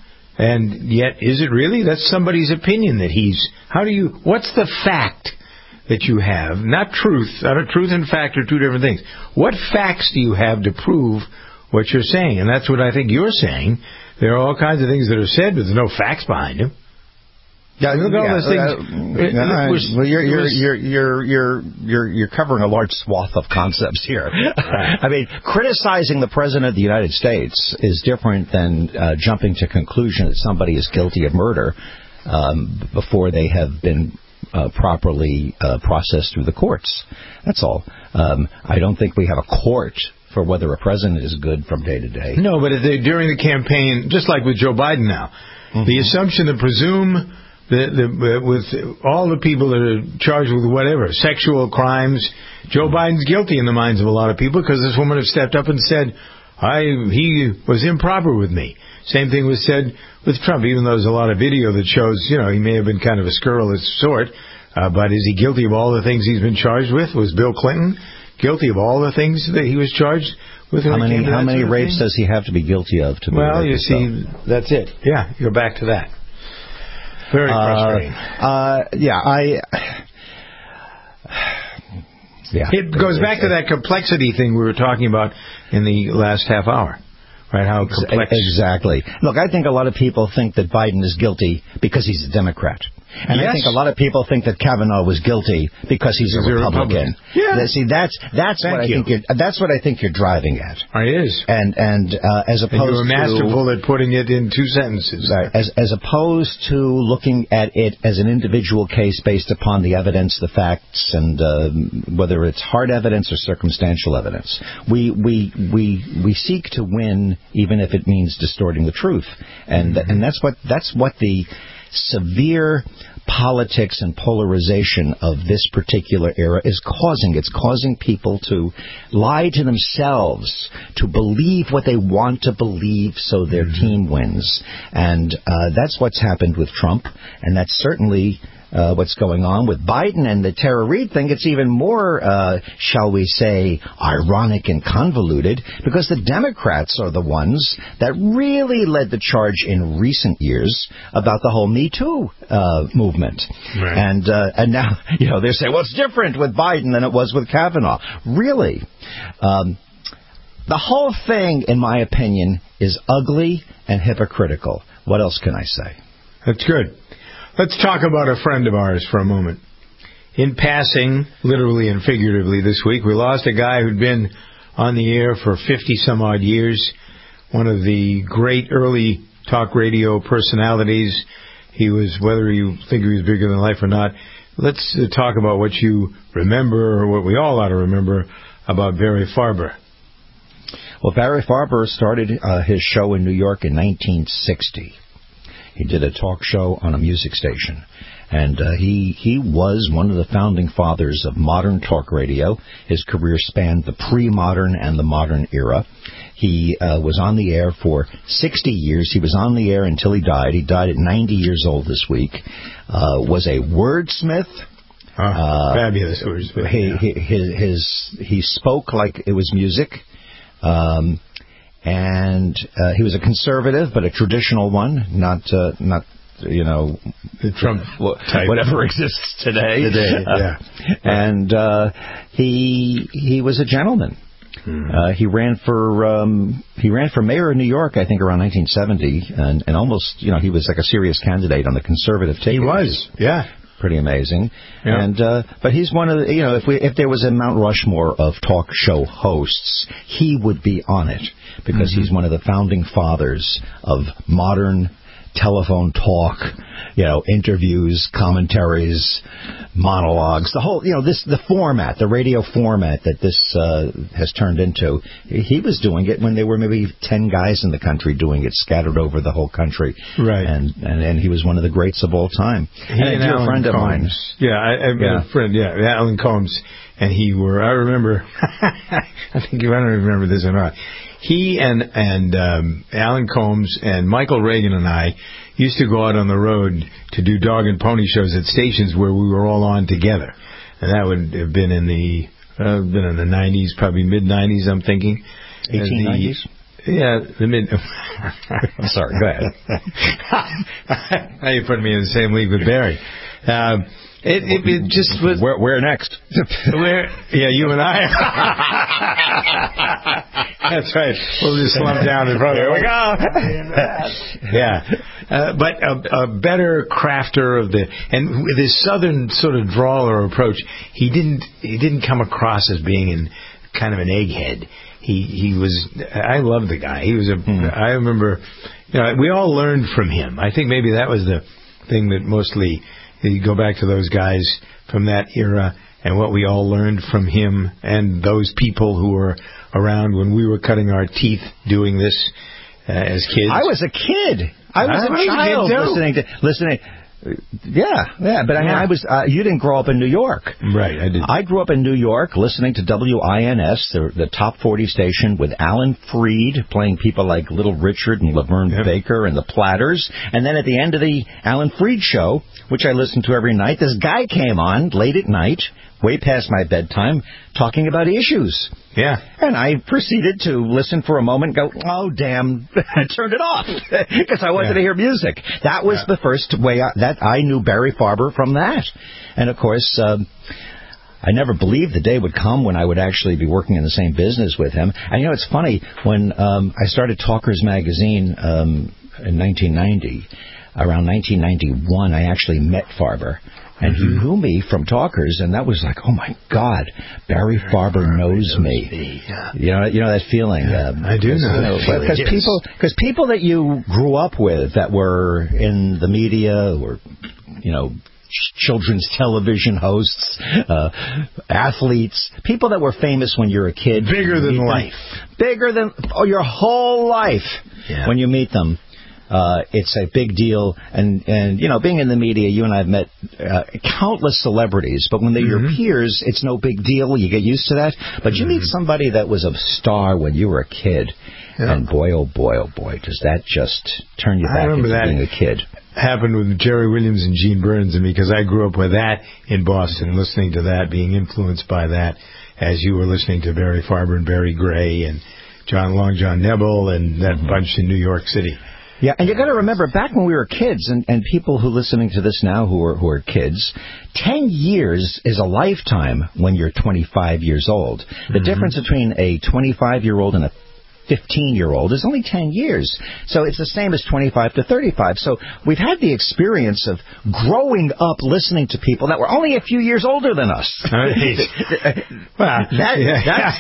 And yet, is it really? That's somebody's opinion that he's... How do you... What's the fact that you have? Not truth. I don't, truth and fact are two different things. What facts do you have to prove what you're saying? And that's what I think you're saying. There are all kinds of things that are said, but there's no facts behind them. Yeah, look at all those things. Uh, it, it was, well, you're you're, you're you're you're you're you're covering a large swath of concepts here. I mean, criticizing the president of the United States is different than uh, jumping to conclusion that somebody is guilty of murder um, before they have been uh, properly uh, processed through the courts. That's all. Um, I don't think we have a court for whether a president is good from day to day. No, but they, during the campaign, just like with Joe Biden now, mm-hmm. the assumption to presume. The, the, uh, with all the people that are charged with whatever, sexual crimes, Joe Biden's guilty in the minds of a lot of people because this woman has stepped up and said, I he was improper with me. Same thing was said with Trump, even though there's a lot of video that shows, you know, he may have been kind of a scurrilous sort, uh, but is he guilty of all the things he's been charged with? Was Bill Clinton guilty of all the things that he was charged with? How many, how many rapes does he have to be guilty of to be Well, you see, though? That's it. Yeah, you're back to that. Very frustrating. Uh, uh, yeah, I. Yeah. It goes back to that complexity thing we were talking about in the last half hour. Right, how complex. Exactly. Look, I think a lot of people think that Biden is guilty because he's a Democrat. And yes. I think a lot of people think that Kavanaugh was guilty because he's a Republican. Republican. Yeah. See, that's that's Thank what I you. think. You're, that's what I think you're driving at. It is. And and uh, as opposed and you were masterful to, at putting it in two sentences. Right. As as opposed to looking at it as an individual case based upon the evidence, the facts, and uh, whether it's hard evidence or circumstantial evidence. We we we we seek to win, even if it means distorting the truth. And mm-hmm. and that's what that's what the severe politics and polarization of this particular era is causing. It's causing people to lie to themselves, to believe what they want to believe so their mm-hmm. team wins. And uh, that's what's happened with Trump, and that's certainly Uh, what's going on with Biden. And the Tara Reid thing, it's even more, uh, shall we say, ironic and convoluted, because the Democrats are the ones that really led the charge in recent years about the whole Me Too uh, movement. Right. And uh, and now, you know, they're saying, well, it's different with Biden than it was with Kavanaugh. Really? Um, the whole thing, in my opinion, is ugly and hypocritical. What else can I say? That's good. Let's talk about a friend of ours for a moment. In passing, literally and figuratively this week, we lost a guy who'd been on the air for fifty-some-odd years, one of the great early talk radio personalities. He was, whether you think he was bigger than life or not, let's uh, talk about what you remember, or what we all ought to remember, about Barry Farber. Well, Barry Farber started uh, his show in New York in nineteen sixty. He did a talk show on a music station, and uh, he he was one of the founding fathers of modern talk radio. His career spanned the pre-modern and the modern era. He uh, was on the air for sixty years. He was on the air until he died. He died at ninety years old this week. Uh, was a wordsmith. Oh, uh, fabulous wordsmith. He, yeah. he, his, his, he spoke like it was music. Um And uh, he was a conservative, but a traditional one, not, uh, not you know, the Trump type. Whatever exists today. Today, yeah. Uh, and uh, he he was a gentleman. Mm-hmm. Uh, he ran for um, he ran for mayor of New York, I think, around nineteen seventy, and, and almost, you know, he was like a serious candidate on the conservative ticket. He was, yeah. Pretty amazing. Yeah. And uh, but he's one of the, you know, if we if there was a Mount Rushmore of talk show hosts, he would be on it because mm-hmm. he's one of the founding fathers of modern telephone talk, you know, interviews, commentaries, monologues, the whole, you know, this the format, the radio format that this uh, has turned into. He was doing it when there were maybe ten guys in the country doing it, scattered over the whole country. Right. And and, and he was one of the greats of all time. He and, and a dear Alan friend Combs. of mine. Yeah, I, I've yeah. a friend, yeah, Alan Combs, and he were, I remember, I think you, I don't even remember this or not. He and and um, Alan Combs and Michael Reagan and I used to go out on the road to do dog and pony shows at stations where we were all on together, and that would have been in the uh, been in the nineties, probably mid nineties. I'm thinking eighteen nineties. Yeah, the mid. I'm sorry. Go ahead. Now you're putting me in the same league with Barry. Um, It, it, it just was. Where, where next? Where? Yeah, you and I. That's right. We'll just slump down in front of Here we go. Yeah, uh, but a, a better crafter of the, and with his southern sort of drawler approach, he didn't he didn't come across as being in kind of an egghead. He he was. I love the guy. He was a. Hmm. I remember. You know, we all learned from him. I think maybe that was the thing that mostly. You go back to those guys from that era and what we all learned from him and those people who were around when we were cutting our teeth doing this uh, as kids. I was a kid. I was I a was child a kid listening to listening. Yeah, yeah, but I mean, yeah. I was. Uh, you didn't grow up in New York, right? I did. I grew up in New York, listening to W I N S, the, the top forty station, with Alan Freed playing people like Little Richard and Laverne yep. Baker and the Platters, and then at the end of the Alan Freed show, which I listened to every night, this guy came on late at night, way past my bedtime, talking about issues. Yeah. And I proceeded to listen for a moment and go, oh, damn, I turned it off because I wanted yeah. to hear music. That was yeah. the first way I, that I knew Barry Farber from that. And, of course, um, I never believed the day would come when I would actually be working in the same business with him. And, you know, it's funny, when um, I started Talkers Magazine um, in nineteen ninety, around nineteen ninety-one, I actually met Farber. And he knew me from Talkers, and that was like, oh my God, Barry Farber knows me. Yeah. You know, you know that feeling. Yeah, um, I do know you know, that feeling. Because yes. people, because people that you grew up with that were in the media, or you know, children's television hosts, uh, athletes, people that were famous when you're a kid, bigger than life, bigger than oh, your whole life. Yeah. When you meet them. Uh, it's a big deal, and, and you know, being in the media, you and I have met uh, countless celebrities, but when they're mm-hmm. your peers, it's no big deal. You get used to that. But you mm-hmm. meet somebody that was a star when you were a kid, yeah. and boy, oh boy, oh boy, does that just turn you I back into that being a kid. Happened with Jerry Williams and Gene Burns and me, because I grew up with that in Boston, listening to that, being influenced by that, as you were listening to Barry Farber and Barry Gray and John Long John Nebel and that mm-hmm. bunch in New York City. Yeah, and you got to remember, back when we were kids, and, and people who are listening to this now who are who are kids, ten years is a lifetime when you're twenty-five years old. The mm-hmm. difference between a twenty-five-year-old and a fifteen-year-old is only ten years. So it's the same as twenty-five to thirty-five. So we've had the experience of growing up listening to people that were only a few years older than us. Well, that, yeah. that's...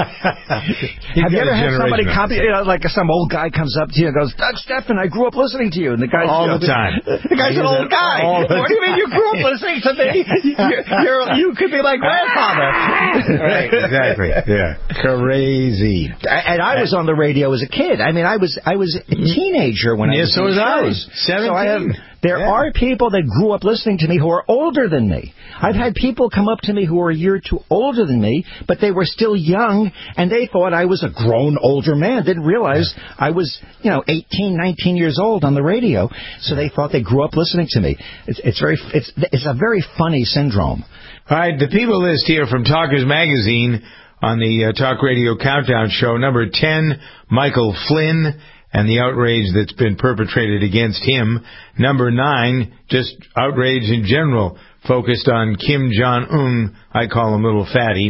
Have you ever had somebody copy, you know, like some old guy comes up to you and goes, Doug Stephan, I grew up listening to you. And the guy's all you know, the time. The guy's an old guy. What do you mean you grew up listening to me? You're, you're, you could be like grandfather. Right, exactly. Yeah. Crazy. And I was on the radio as a kid. I mean, I was I was a teenager when yeah, I was so was I. seventeen. So I have, there yeah. are people that grew up listening to me who are older than me. I've had people come up to me who are a year or two older than me, but they were still young, and they thought I was a grown older man. Didn't realize yeah. I was, you know, eighteen, nineteen years old on the radio. So they thought they grew up listening to me. It's, it's very, it's, it's a very funny syndrome. All right, the people list here from Talkers Magazine on the uh, Talk Radio Countdown Show. Number ten, Michael Flynn and the outrage that's been perpetrated against him. Number nine, just outrage in general, focused on Kim Jong-un. I call him Little Fatty.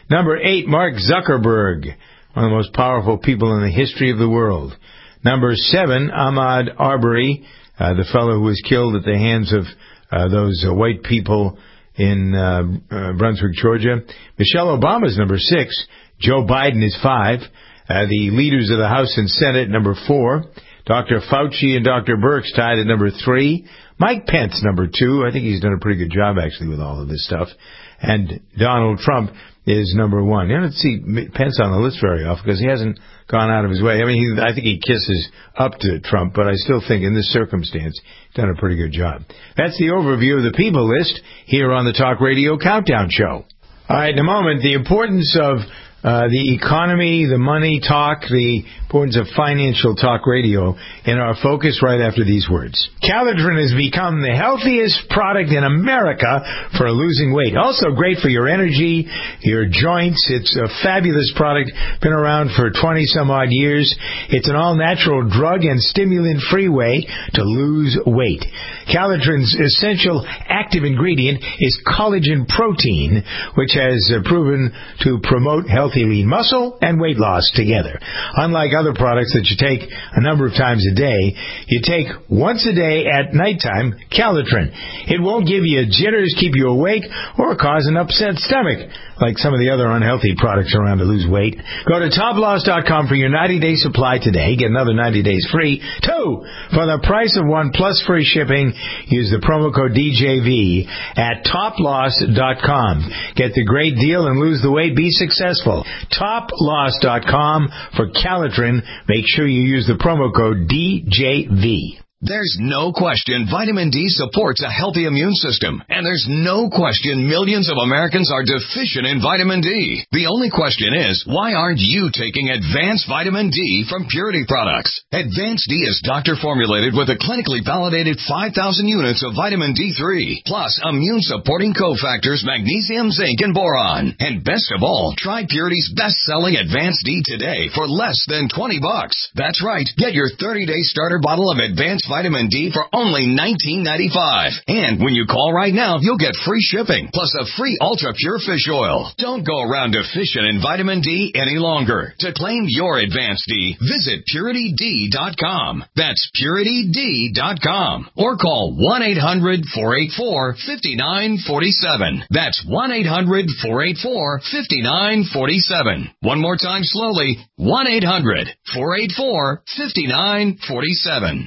Number eight, Mark Zuckerberg, one of the most powerful people in the history of the world. Number seven, Ahmaud Arbery, uh, the fellow who was killed at the hands of uh, those uh, white people in uh, uh, Brunswick, Georgia. Michelle Obama's number six. Joe Biden is five. Uh, the leaders of the House and Senate, number four. Doctor Fauci and Doctor Birx tied at number three. Mike Pence, number two. I think he's done a pretty good job, actually, with all of this stuff. And Donald Trump is number one. You don't see Pence on the list very often because he hasn't gone out of his way. I mean, he, I think he kisses up to Trump, but I still think in this circumstance, he's done a pretty good job. That's the overview of the people list here on the Talk Radio Countdown Show. All right, in a moment, the importance of Uh, the economy, the money talk, the importance of financial talk radio in our focus right after these words. Calitrin has become the healthiest product in America for losing weight. Also great for your energy, your joints. It's a fabulous product. Been around for twenty some odd years. It's an all-natural drug and stimulant-free way to lose weight. Calitrin's essential active ingredient is collagen protein, which has uh, proven to promote healthy lean muscle and weight loss together. Unlike other products that you take a number of times a day, you take once a day at nighttime Calitrin. It won't give you jitters, keep you awake, or cause an upset stomach like some of the other unhealthy products around to lose weight. Go to top loss dot com for your ninety-day supply today. Get another ninety days free. Two, for the price of one plus free shipping, use the promo code D J V at top loss dot com. Get the great deal and lose the weight. Be successful. top loss dot com for Calitrin. Make sure you use the promo code D J V. There's no question vitamin D supports a healthy immune system, and there's no question millions of Americans are deficient in vitamin D. The only question is, why aren't you taking Advanced Vitamin D from Purity Products? Advanced D is doctor-formulated with a clinically validated five thousand units of vitamin D three, plus immune-supporting cofactors magnesium, zinc, and boron. And best of all, try Purity's best-selling Advanced D today for less than twenty bucks. That's right, get your thirty-day starter bottle of Advanced Vitamin D for only nineteen ninety-five. And when you call right now, you'll get free shipping, plus a free Ultra Pure Fish Oil. Don't go around deficient in vitamin D any longer. To claim your Advanced D, visit purity d dot com. That's purity d dot com. Or call one eight hundred four eight four five nine four seven. That's one eight hundred four eight four five nine four seven. One more time slowly, one eight hundred four eight four five nine four seven.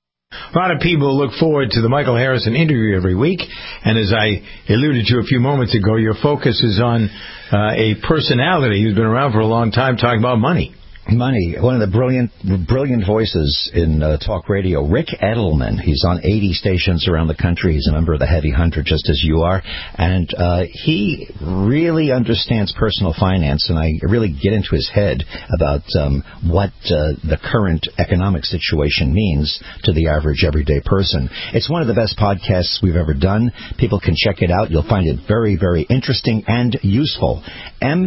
A lot of people look forward to the Michael Harrison interview every week, and as I alluded to a few moments ago, your focus is on uh, a personality who's been around for a long time talking about money. Money. One of the brilliant, brilliant voices in uh, talk radio, Rick Edelman. He's on eighty stations around the country. He's a member of the Heavy Hundred, just as you are. And uh, he really understands personal finance, and I really get into his head about um, what uh, the current economic situation means to the average everyday person. It's one of the best podcasts we've ever done. People can check it out. You'll find it very, very interesting and useful. M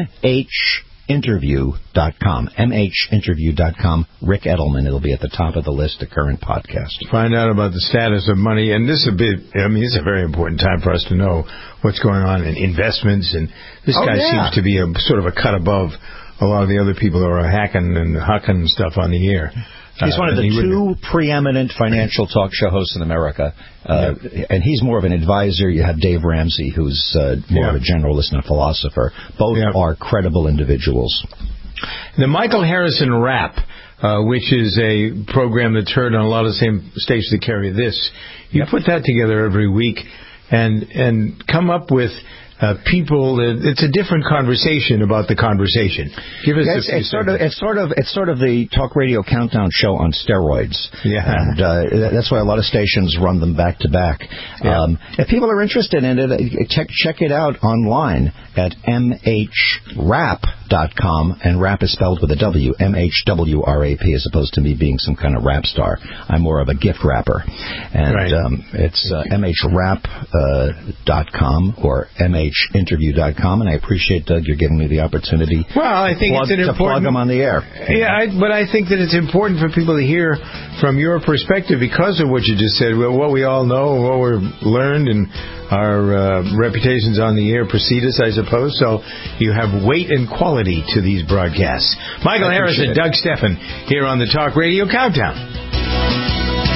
H interview dot com. M H interview dot com. Rick Edelman. It'll be at the top of the list, the current podcast. Find out about the status of money. And this is a bit, I mean, it's a very important time for us to know what's going on in investments. And this Oh, guy yeah. seems to be a sort of a cut above a lot of the other people who are hacking and hucking stuff on the air. He's one of Uh, the and he two preeminent financial talk show hosts in America, uh, and he's more of an advisor. You have Dave Ramsey, who's uh, more Yeah. of a generalist and a philosopher. Both are credible individuals. The Michael Harrison Rap, uh, which is a program that's heard on a lot of the same stations that carry this. You put that together every week and and come up with uh, people. It's a different conversation about the conversation. Give us Yeah, a it's, few it's sort of seconds. it's sort of it's sort of the talk radio countdown show on steroids. Yeah, and uh, that's why a lot of stations run them back to back. Yeah. Um, if people are interested in it, check check it out online at m h rap dot com, and rap is spelled with a W, M H W R A P, as opposed to me being some kind of rap star. I'm more of a gift rapper. And right. um, it's uh, M H rap dot com or M H interview dot com, and I appreciate, Doug, you're giving me the opportunity well, I think plug, it's an to important, plug them on the air. Yeah, I, but I think that it's important for people to hear from your perspective because of what you just said, what we all know, what we've learned, and our uh, reputations on the air precede us, I suppose. So you have weight and quality to these broadcasts. Michael Harris and Doug Steffen here on the Talk Radio Countdown.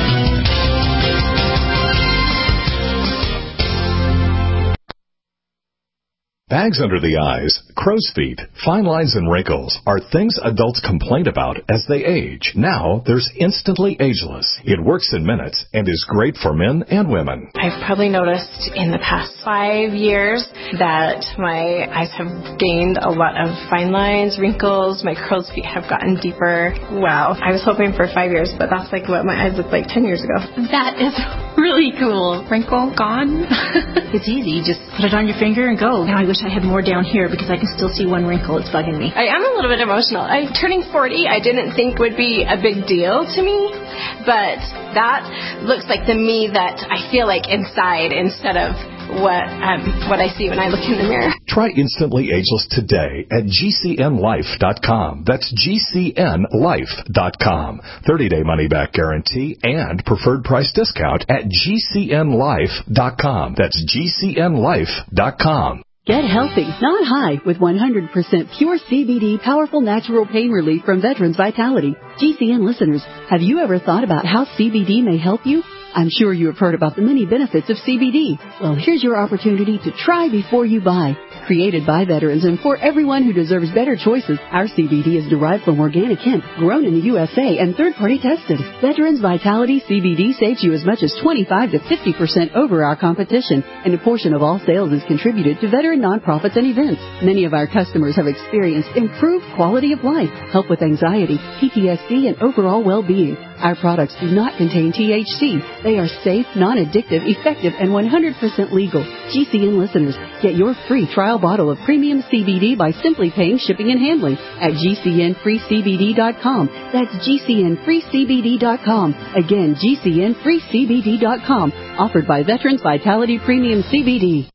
Bags under the eyes, crow's feet, fine lines and wrinkles are things adults complain about as they age. Now, there's Instantly Ageless. It works in minutes and is great for men and women. I've probably noticed in the past five years that my eyes have gained a lot of fine lines, wrinkles, my crow's feet have gotten deeper. Wow. I was hoping for five years, but that's like what my eyes looked like ten years ago. That is really cool. Wrinkle gone. It's easy. You just put it on your finger and go. Now I wish I had more down here because I can still see one wrinkle. It's bugging me. I am a little bit emotional. I turning forty, I didn't think would be a big deal to me, but that looks like the me that I feel like inside instead of what um, what I see when I look in the mirror. Try Instantly Ageless today at G C N life dot com. That's G C N life dot com. thirty-day money-back guarantee and preferred price discount at G C N life dot com. That's G C N life dot com. Get healthy, not high, with one hundred percent pure C B D powerful natural pain relief from Veterans Vitality. G C N listeners, have you ever thought about how C B D may help you? I'm sure you have heard about the many benefits of C B D. Well, here's your opportunity to try before you buy. Created by veterans and for everyone who deserves better choices, our C B D is derived from organic hemp, grown in the U S A, and third-party tested. Veterans Vitality C B D saves you as much as twenty-five to fifty percent over our competition, and a portion of all sales is contributed to veteran nonprofits and events. Many of our customers have experienced improved quality of life, help with anxiety, P T S D, and overall well-being. Our products do not contain T H C. They are safe, non-addictive, effective, and one hundred percent legal. G C N listeners, get your free trial bottle of premium C B D by simply paying shipping and handling at G C N free C B D dot com. That's G C N free C B D dot com. Again, G C N free C B D dot com. Offered by Veterans Vitality Premium C B D.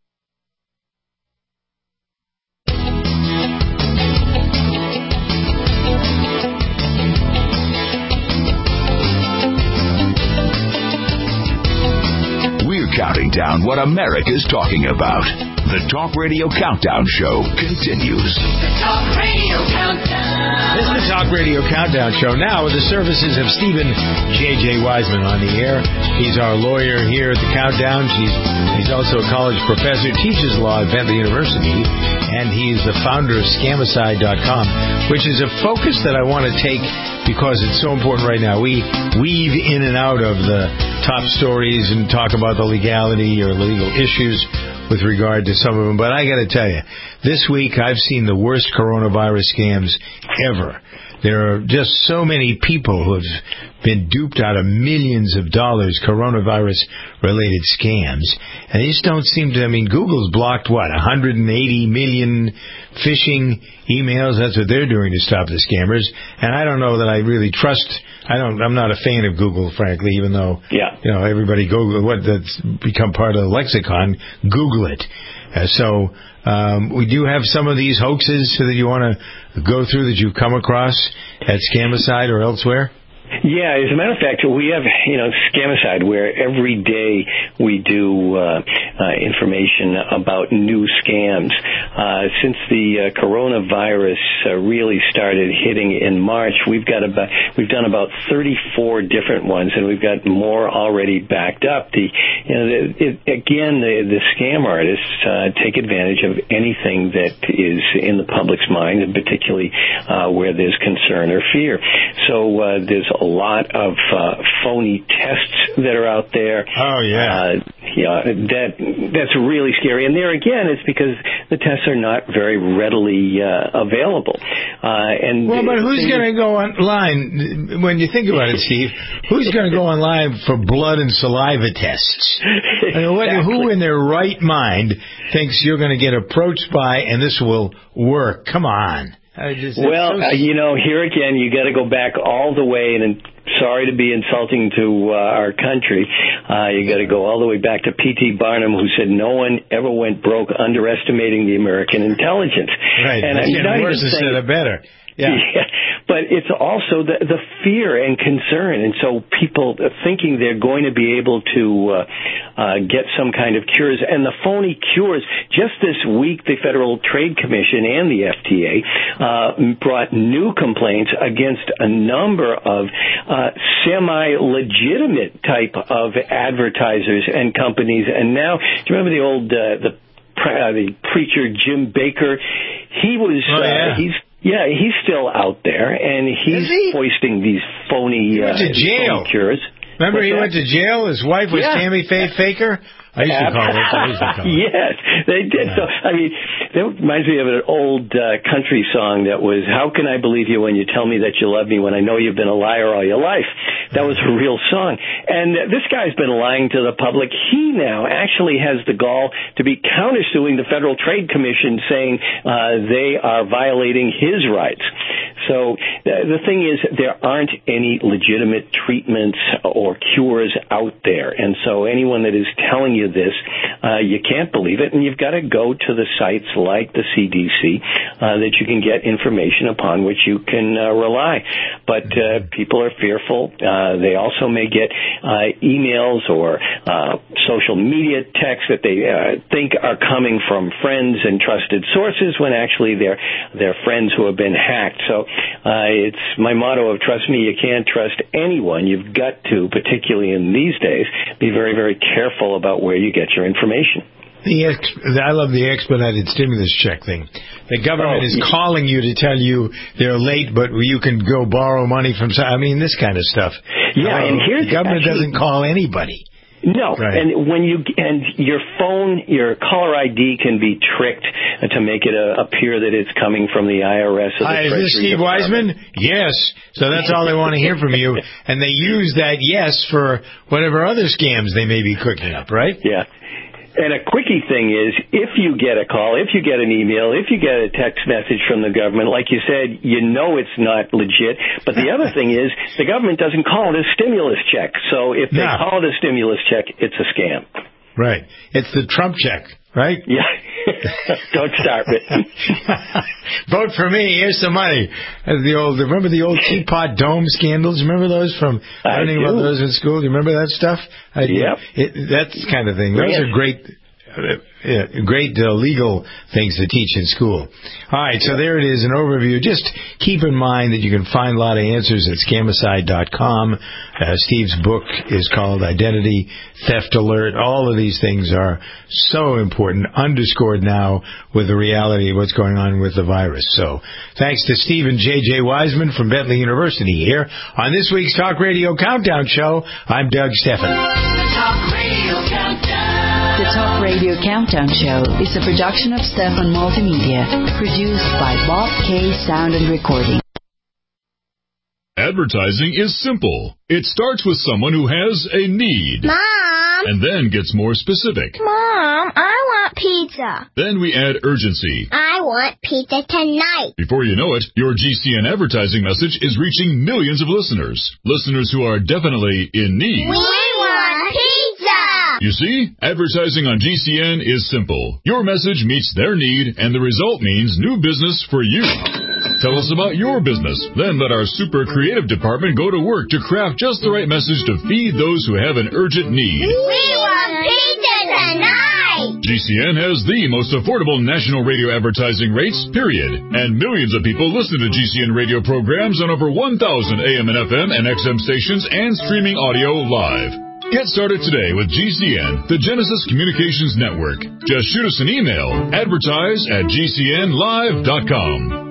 Counting down what America's talking about. The Talk Radio Countdown Show continues. The Talk Radio Countdown. This is the Talk Radio Countdown Show now with the services of Stephen J J. Wiseman on the air. He's our lawyer here at the Countdown. He's, he's also a college professor, teaches law at Bentley University, and he's the founder of Scamicide dot com, which is a focus that I want to take because it's so important right now. We weave in and out of the top stories and talk about the legality or legal issues with regard to some of them. But I got to tell you, this week I've seen the worst coronavirus scams ever. There are just so many people who have been duped out of millions of dollars, coronavirus-related scams. And they just don't seem to, I mean, Google's blocked, what, one hundred eighty million phishing emails? That's what they're doing to stop the scammers. And I don't know that I really trust, I don't, I'm not a fan of Google, frankly, even though, yeah. you know, everybody Google, what, that's become part of the lexicon, Google it. Uh, so, um, we do have some of these hoaxes that you want to go through that you've come across at Scamicide or elsewhere? Yeah, as a matter of fact, we have, you know, Scamicide, where every day we do uh, uh, information about new scams. Uh, since the uh, coronavirus uh, really started hitting in March, we've got about we've done about thirty-four different ones, and we've got more already backed up. The, you know, the, it, again, the, the scam artists uh, take advantage of anything that is in the public's mind, and particularly uh, where there's concern or fear. So uh, there's a lot of uh, phony tests that are out there. Oh, yeah. Uh, yeah, that that's really scary. And there again, it's because the tests are not very readily uh, available. Uh, and well, but who's going to go online, when you think about it, Steve, who's going to go online for blood and saliva tests? I mean, what, exactly. Who in their right mind thinks you're going to get approached by and this will work? Come on. I just, well, so... uh, you know, here again, you got to go back all the way, and sorry to be insulting to uh, our country. Uh, you got to go all the way back to P T Barnum, who said no one ever went broke underestimating the American intelligence. Right. And That's I'm not worse even instead saying, of better. Yeah. yeah. But it's also the, the fear and concern. And so people thinking they're going to be able to uh, uh, get some kind of cures. And the phony cures, just this week, the Federal Trade Commission and the F T A uh, brought new complaints against a number of uh, semi-legitimate type of advertisers and companies. And now, do you remember the old, uh, the, uh, the preacher Jim Baker? He was, oh, yeah. uh, he's, Yeah, he's still out there, and he's he? foisting these phony, he went to uh, jail. phony cures. Remember, What's he that? went to jail. His wife was yeah. Tammy Faye Faker. I used to call her. I used to call her. Yes, they did. Yeah. So, I mean, that reminds me of an old uh, country song that was, "How can I believe you when you tell me that you love me when I know you've been a liar all your life?" That was a real song. And uh, this guy's been lying to the public. He now actually has the gall to be countersuing the Federal Trade Commission, saying uh, they are violating his rights. So uh, the thing is, there aren't any legitimate treatments or cures out there. And so anyone that is telling you this, uh, you can't believe it, and you've got to go to the sites like the C D C uh, that you can get information upon which you can uh, rely. But uh, people are fearful. Uh, they also may get uh, emails or uh, social media texts that they uh, think are coming from friends and trusted sources when actually they're, they're friends who have been hacked. So uh, it's my motto of trust me, you can't trust anyone. You've got to, particularly in these days, be very, very careful about where you get your information. The ex- I love the expedited stimulus check thing. The government oh, is yeah. calling you to tell you they're late, but you can go borrow money from. I mean, this kind of stuff. Yeah, uh, and here's the government actually, doesn't call anybody. No, right. and when you and your phone, your caller I D can be tricked to make it uh, appear that it's coming from the I R S or the Hi, Treasury is this Steve Department. Wiseman? Yes. So that's all they want to hear from you, and they use that yes for whatever other scams they may be cooking up, right? Yeah. And a quickie thing is, if you get a call, if you get an email, if you get a text message from the government, like you said, you know it's not legit. But the other thing is, the government doesn't call it a stimulus check. So if they no. call it a stimulus check, it's a scam. Right. It's the Trump check, right? Yeah. Don't start with me. Vote for me. Here's some money. As the old, remember the old Teapot Dome scandals? Remember those from I learning do. about those in school? Do you remember that stuff? I, yep. It, that kind of thing. Those yes. are great. Uh, yeah, great uh, legal things to teach in school. All right, so there it is, an overview. Just keep in mind that you can find a lot of answers at scamicide dot com. Uh, Steve's book is called Identity Theft Alert. All of these things are so important, underscored now with the reality of what's going on with the virus. So thanks to Steve and J J. Wiseman from Bentley University here on this week's Talk Radio Countdown Show. I'm Doug Steffen. Talk Radio Countdown. The Talk Radio Countdown Show is a production of Stefan Multimedia, produced by Bob K. Sound and Recording. Advertising is simple. It starts with someone who has a need. Mom! And then gets more specific. Mom, I want pizza. Then we add urgency. I want pizza tonight. Before you know it, your G C N advertising message is reaching millions of listeners. Listeners who are definitely in need. We want pizza! You see, advertising on G C N is simple. Your message meets their need, and the result means new business for you. Tell us about your business. Then let our super creative department go to work to craft just the right message to feed those who have an urgent need. We want pizza tonight! G C N has the most affordable national radio advertising rates, period. And millions of people listen to G C N radio programs on over one thousand A M and F M and X M stations and streaming audio live. Get started today with G C N, the Genesis Communications Network. Just shoot us an email, advertise at G C N live dot com.